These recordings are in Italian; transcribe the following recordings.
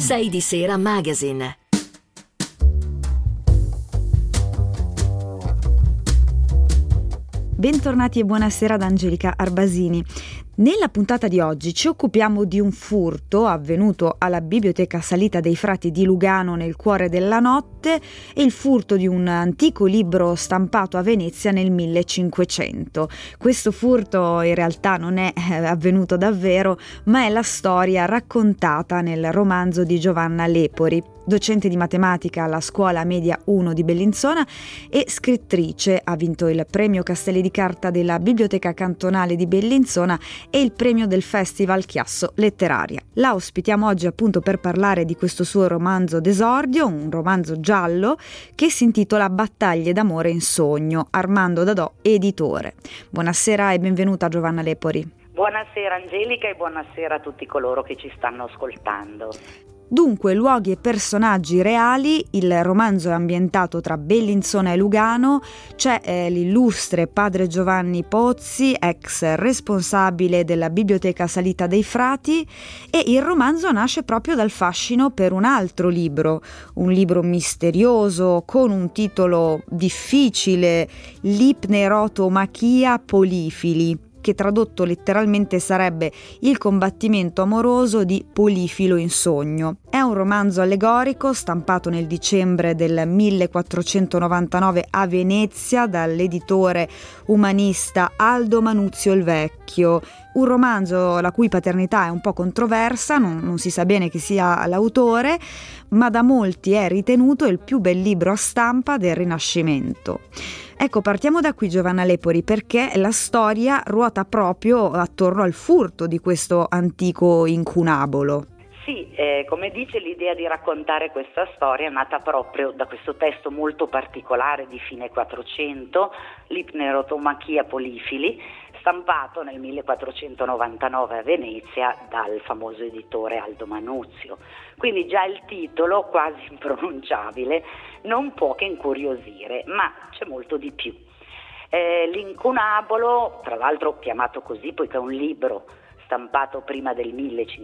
6 di Sera Magazine. Bentornati e buonasera da Angelica Arbasini. Nella puntata di oggi ci occupiamo di un furto avvenuto alla Biblioteca Salita dei Frati di Lugano nel cuore della notte e il furto di un antico libro stampato a Venezia nel 1500. Questo furto in realtà non è avvenuto davvero, ma è la storia raccontata nel romanzo di Giovanna Lepori, docente di matematica alla Scuola Media 1 di Bellinzona e scrittrice. Ha vinto il premio Castelli di Carta della Biblioteca Cantonale di Bellinzona e il premio del Festival Chiasso Letteraria. La ospitiamo oggi appunto per parlare di questo suo romanzo d'esordio, un romanzo giallo che si intitola Battaglie d'amore in sogno, Armando Dadò, editore. Buonasera e benvenuta Giovanna Lepori. Buonasera Angelica e buonasera a tutti coloro che ci stanno ascoltando. Dunque, luoghi e personaggi reali, il romanzo è ambientato tra Bellinzona e Lugano, c'è l'illustre padre Giovanni Pozzi, ex responsabile della Biblioteca Salita dei Frati, e il romanzo nasce proprio dal fascino per un altro libro, un libro misterioso con un titolo difficile, L'ipnerotomachia polifili, che tradotto letteralmente sarebbe il combattimento amoroso di Polifilo in sogno. È un romanzo allegorico stampato nel dicembre del 1499 a Venezia dall'editore umanista Aldo Manuzio il Vecchio. Un romanzo la cui paternità è un po' controversa, non si sa bene chi sia l'autore, ma da molti è ritenuto il più bel libro a stampa del Rinascimento. Ecco, partiamo da qui Giovanna Lepori, perché la storia ruota proprio attorno al furto di questo antico incunabolo. Sì, come dice, l'idea di raccontare questa storia è nata proprio da questo testo molto particolare di fine 400, L'ipnerotomachia polifili, stampato nel 1499 a Venezia dal famoso editore Aldo Manuzio. Quindi già il titolo, quasi impronunciabile, non può che incuriosire, ma c'è molto di più. L'incunabolo, tra l'altro chiamato così poiché è un libro stampato prima del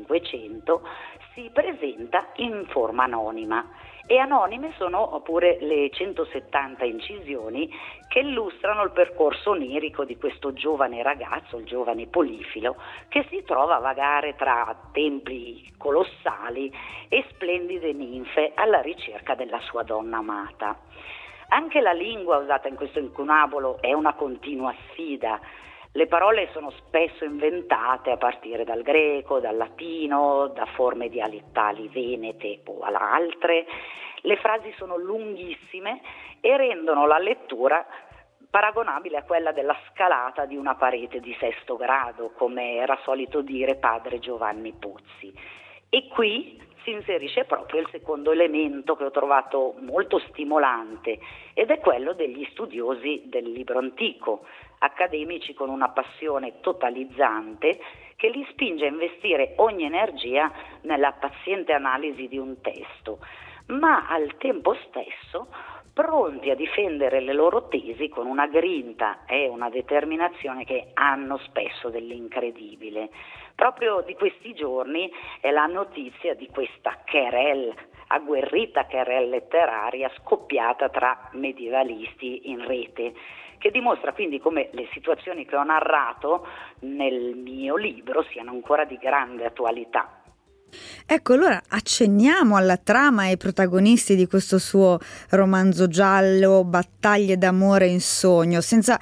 1500, si presenta in forma anonima, e anonime sono pure le 170 incisioni che illustrano il percorso onirico di questo giovane ragazzo, il giovane Polifilo, che si trova a vagare tra templi colossali e splendide ninfe alla ricerca della sua donna amata. Anche la lingua usata in questo incunabolo è una continua sfida. Le parole sono spesso inventate a partire dal greco, dal latino, da forme dialettali venete o altre. Le frasi sono lunghissime e rendono la lettura paragonabile a quella della scalata di una parete di 6° grado, come era solito dire padre Giovanni Pozzi. E qui si inserisce proprio il secondo elemento che ho trovato molto stimolante, ed è quello degli studiosi del libro antico, accademici con una passione totalizzante che li spinge a investire ogni energia nella paziente analisi di un testo, ma al tempo stesso pronti a difendere le loro tesi con una grinta e una determinazione che hanno spesso dell'incredibile. Proprio di questi giorni è la notizia di questa querelle, agguerrita querelle letteraria scoppiata tra medievalisti in rete, che dimostra quindi come le situazioni che ho narrato nel mio libro siano ancora di grande attualità. Ecco, allora accenniamo alla trama e ai protagonisti di questo suo romanzo giallo, Battaglie d'amore in sogno, senza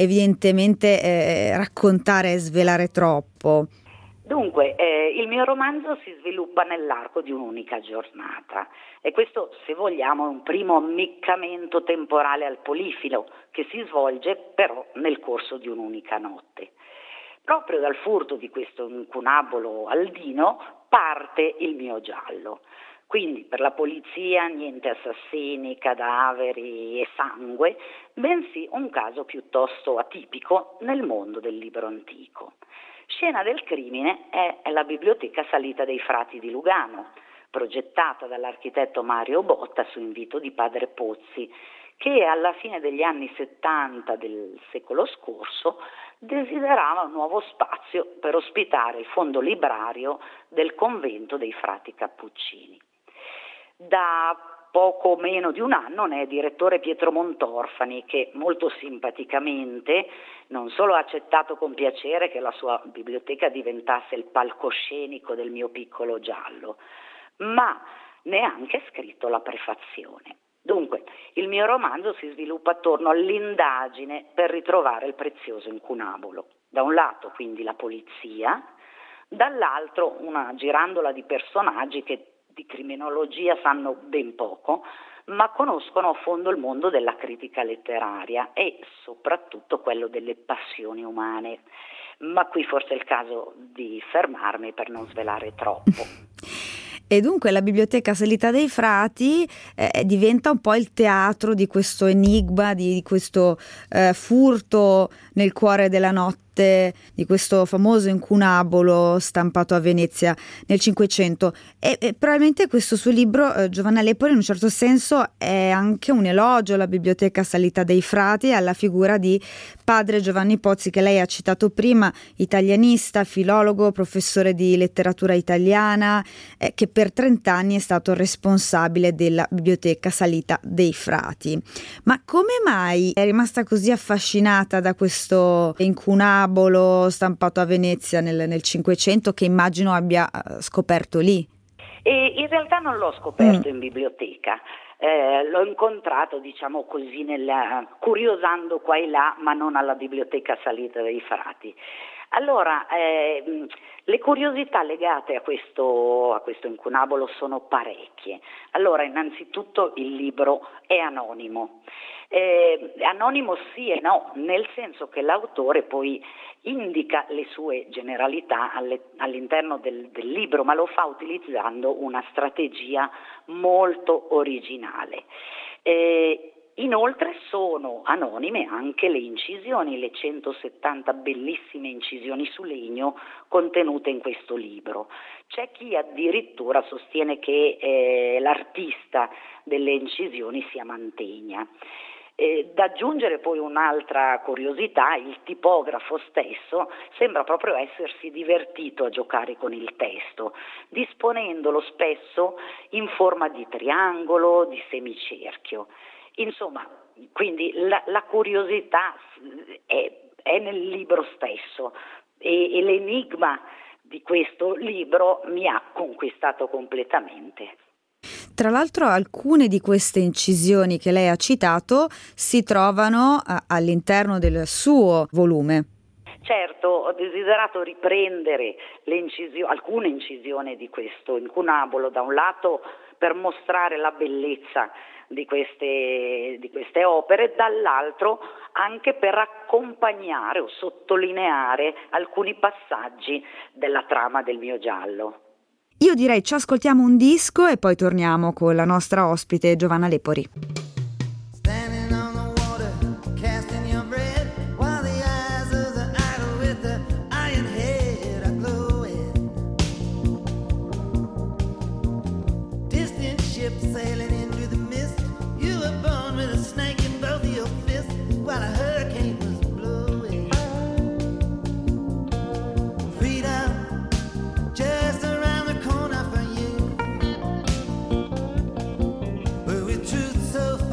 evidentemente raccontare e svelare troppo. Dunque, il mio romanzo si sviluppa nell'arco di un'unica giornata, e questo, se vogliamo, è un primo ammiccamento temporale al Polifilo, che si svolge però nel corso di un'unica notte. Proprio dal furto di questo incunabolo aldino parte il mio giallo. Quindi per la polizia niente assassini, cadaveri e sangue, bensì un caso piuttosto atipico nel mondo del libro antico. Scena del crimine è la Biblioteca Salita dei Frati di Lugano, progettata dall'architetto Mario Botta su invito di padre Pozzi, che alla fine degli anni 70 del secolo scorso desiderava un nuovo spazio per ospitare il fondo librario del convento dei frati cappuccini. Da poco meno di un anno ne è direttore Pietro Montorfani, che molto simpaticamente non solo ha accettato con piacere che la sua biblioteca diventasse il palcoscenico del mio piccolo giallo, ma ne ha anche scritto la prefazione. Dunque, il mio romanzo si sviluppa attorno all'indagine per ritrovare il prezioso incunabolo. Da un lato, quindi, la polizia, dall'altro una girandola di personaggi che di criminologia sanno ben poco, ma conoscono a fondo il mondo della critica letteraria e soprattutto quello delle passioni umane. Ma qui forse è il caso di fermarmi per non svelare troppo. E dunque la Biblioteca Salita dei Frati diventa un po' il teatro di questo enigma, di questo furto nel cuore della notte, di questo famoso incunabolo stampato a Venezia nel Cinquecento. E probabilmente questo suo libro, Giovanna Lepori, in un certo senso è anche un elogio alla Biblioteca Salita dei Frati e alla figura di padre Giovanni Pozzi, che lei ha citato prima, italianista, filologo, professore di letteratura italiana, che per 30 anni è stato responsabile della Biblioteca Salita dei Frati. Ma come mai è rimasta così affascinata da questo incunabolo stampato a Venezia nel Cinquecento, che immagino abbia scoperto lì? E in realtà non l'ho scoperto in biblioteca. L'ho incontrato, diciamo così, curiosando qua e là, ma non alla Biblioteca Salita dei Frati. Allora, le curiosità legate a questo incunabolo sono parecchie. Allora, innanzitutto il libro è anonimo. Anonimo sì e no, nel senso che l'autore poi indica le sue generalità all'interno del libro, ma lo fa utilizzando una strategia molto originale. Inoltre sono anonime anche le incisioni, le 170 bellissime incisioni su legno contenute in questo libro. C'è chi addirittura sostiene che l'artista delle incisioni sia Mantegna. Da aggiungere poi un'altra curiosità: il tipografo stesso sembra proprio essersi divertito a giocare con il testo, disponendolo spesso in forma di triangolo, di semicerchio. Insomma, quindi la curiosità è nel libro stesso e l'enigma di questo libro mi ha conquistato completamente. Tra l'altro alcune di queste incisioni che lei ha citato si trovano all'interno del suo volume. Certo, ho desiderato riprendere alcune incisioni di questo incunabolo, da un lato per mostrare la bellezza di queste opere, dall'altro anche per accompagnare o sottolineare alcuni passaggi della trama del mio giallo. Io direi ci ascoltiamo un disco e poi torniamo con la nostra ospite Giovanna Lepori. So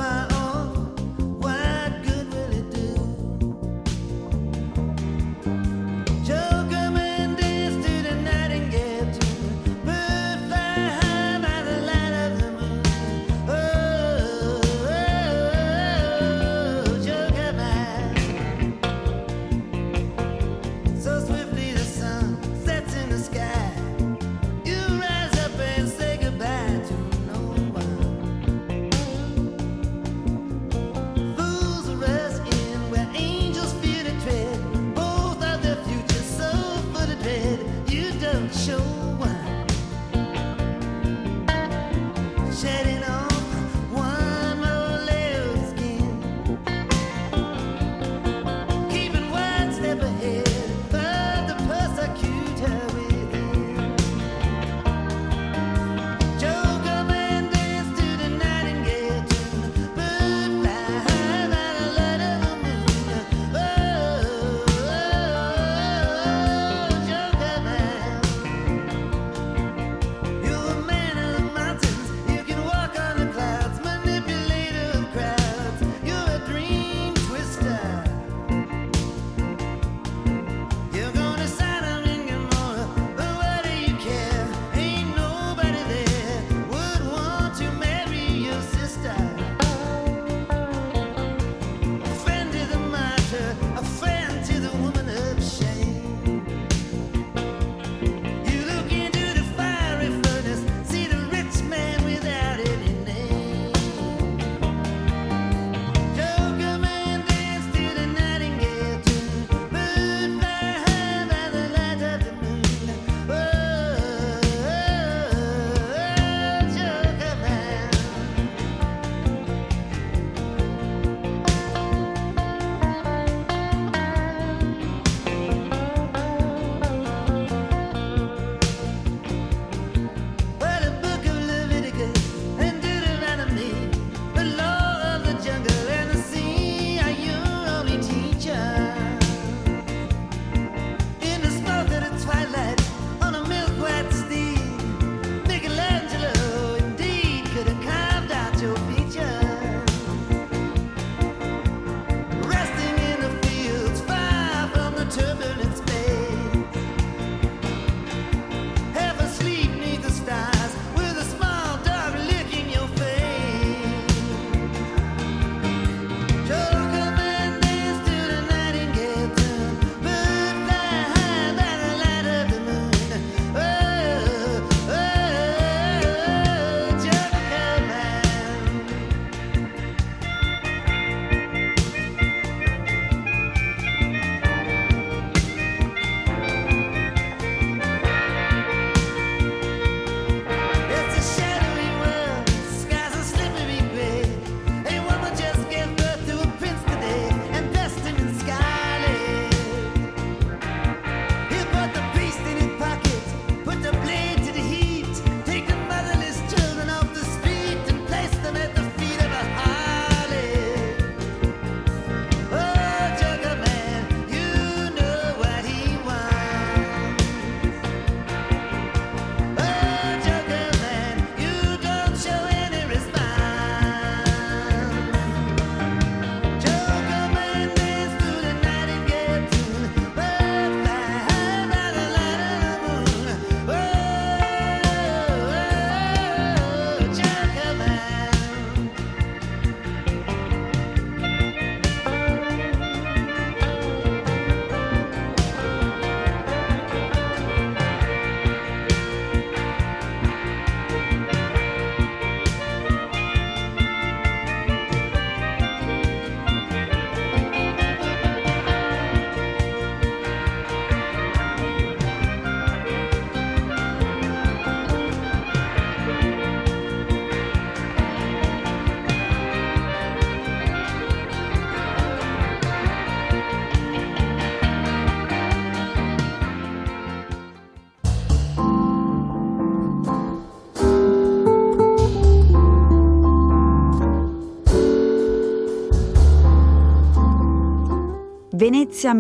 Venezia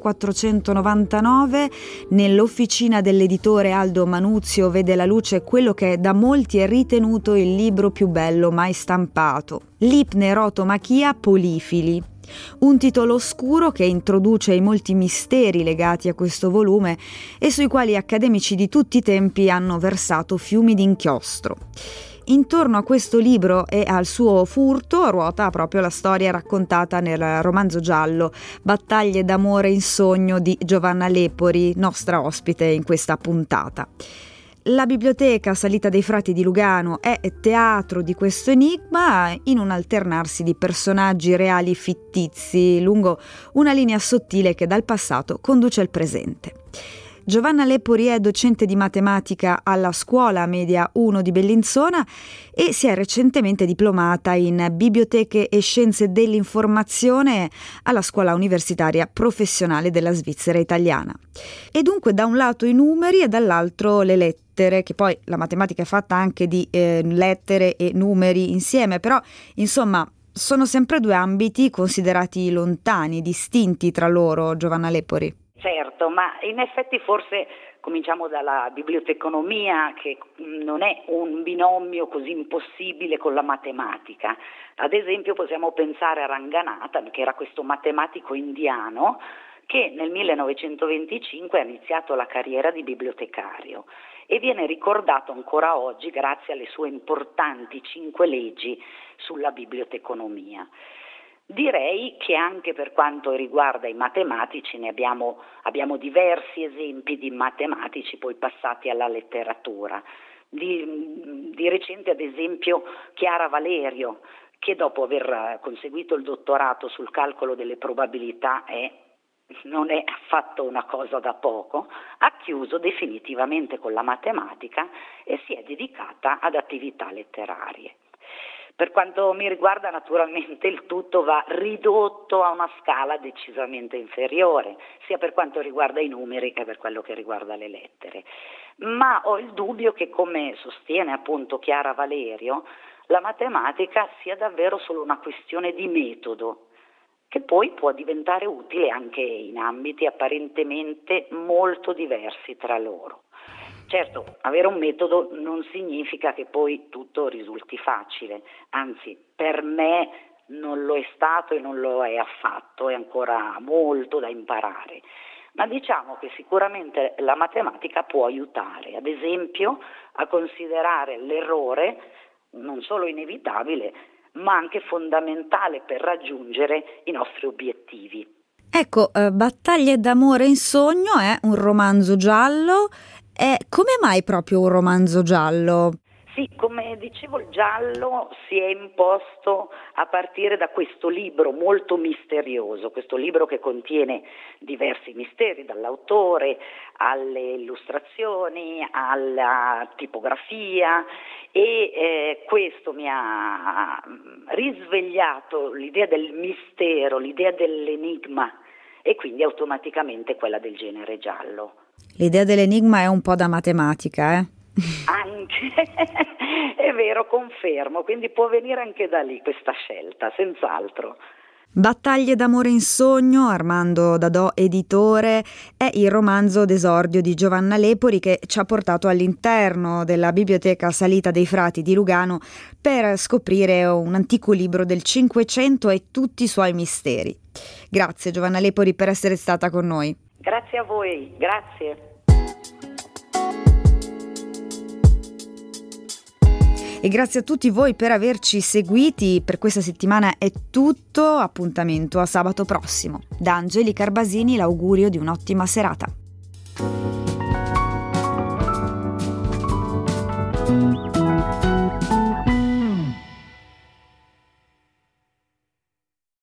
1499, nell'officina dell'editore Aldo Manuzio vede la luce quello che da molti è ritenuto il libro più bello mai stampato, L'Ipnerotomachia Polifili. Un titolo oscuro che introduce i molti misteri legati a questo volume e sui quali accademici di tutti i tempi hanno versato fiumi d'inchiostro. Intorno a questo libro e al suo furto ruota proprio la storia raccontata nel romanzo giallo Battaglie d'amore in sogno di Giovanna Lepori, nostra ospite in questa puntata. La biblioteca Salita dei Frati di Lugano è teatro di questo enigma in un alternarsi di personaggi reali e fittizi lungo una linea sottile che dal passato conduce al presente. Giovanna Lepori è docente di matematica alla Scuola Media 1 di Bellinzona e si è recentemente diplomata in Biblioteche e Scienze dell'Informazione alla Scuola Universitaria Professionale della Svizzera Italiana. E dunque da un lato i numeri e dall'altro le lettere, che poi la matematica è fatta anche di lettere e numeri insieme, però insomma sono sempre due ambiti considerati lontani, distinti tra loro, Giovanna Lepori. Certo, ma in effetti forse cominciamo dalla biblioteconomia, che non è un binomio così impossibile con la matematica. Ad esempio possiamo pensare a Ranganathan, che era questo matematico indiano che nel 1925 ha iniziato la carriera di bibliotecario e viene ricordato ancora oggi grazie alle sue importanti 5 leggi sulla biblioteconomia. Direi che anche per quanto riguarda i matematici abbiamo diversi esempi di matematici poi passati alla letteratura. Di recente ad esempio Chiara Valerio, che dopo aver conseguito il dottorato sul calcolo delle probabilità non è affatto una cosa da poco, ha chiuso definitivamente con la matematica e si è dedicata ad attività letterarie. Per quanto mi riguarda, naturalmente il tutto va ridotto a una scala decisamente inferiore, sia per quanto riguarda i numeri che per quello che riguarda le lettere. Ma ho il dubbio che, come sostiene appunto Chiara Valerio, la matematica sia davvero solo una questione di metodo, che poi può diventare utile anche in ambiti apparentemente molto diversi tra loro. Certo, avere un metodo non significa che poi tutto risulti facile, anzi per me non lo è stato e non lo è affatto, è ancora molto da imparare. Ma diciamo che sicuramente la matematica può aiutare, ad esempio, a considerare l'errore non solo inevitabile, ma anche fondamentale per raggiungere i nostri obiettivi. Ecco, Battaglie d'amore in sogno è un romanzo giallo. Come mai proprio un romanzo giallo? Sì, come dicevo, il giallo si è imposto a partire da questo libro molto misterioso, questo libro che contiene diversi misteri, dall'autore alle illustrazioni, alla tipografia, e questo mi ha risvegliato l'idea del mistero, l'idea dell'enigma e quindi automaticamente quella del genere giallo. L'idea dell'enigma è un po' da matematica, Anche, è vero, confermo, quindi può venire anche da lì questa scelta, senz'altro. Battaglie d'amore in sogno, Armando Dadò editore, è il romanzo d'esordio di Giovanna Lepori che ci ha portato all'interno della Biblioteca Salita dei Frati di Lugano per scoprire un antico libro del Cinquecento e tutti i suoi misteri. Grazie Giovanna Lepori per essere stata con noi. Grazie a voi, grazie. E grazie a tutti voi per averci seguiti. Per questa settimana è tutto, appuntamento a sabato prossimo. Da Angelica Arbasini l'augurio di un'ottima serata.